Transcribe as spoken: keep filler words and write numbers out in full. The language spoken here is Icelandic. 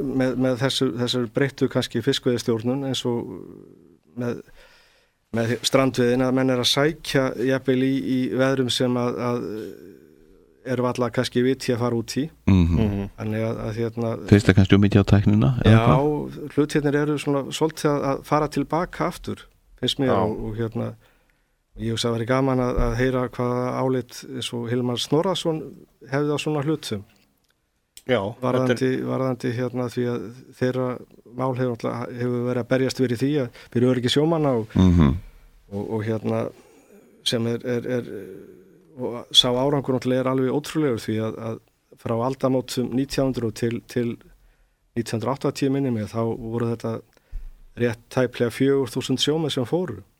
með, með þessu, þessu breyttu kannski fiskveiðistjórnun eins og með, með strandveiðin að menn er að sækja jafnvel í, í veðrum sem að, að eru alla kannski viti að fara út í mm-hmm. þannig að, að hérna Fyrst það kannski um mikið á tæknina? Já, hlutirnir eru svona svolítið að, að fara tilbaka aftur finnst mér og, og hérna ég hugsa að það væri gaman að, að heyra hvaða álit eins og Hilmar Snorrason hefði á svona hlutum Já, varðandi, er... varðandi hérna því að þeirra mál hefur, hefur verið að berjast verið því að fyrir öryggi sjómanna og, mm-hmm. og, og hérna sem er, er, er og sá árangur náttúrulega er alveg ótrúlegur því að, að frá aldamótum nítján hundruð til, til nítján hundruð áttatíu minni mig þá voru þetta rétt tæplega fjögur þúsund sjómenn sem fóru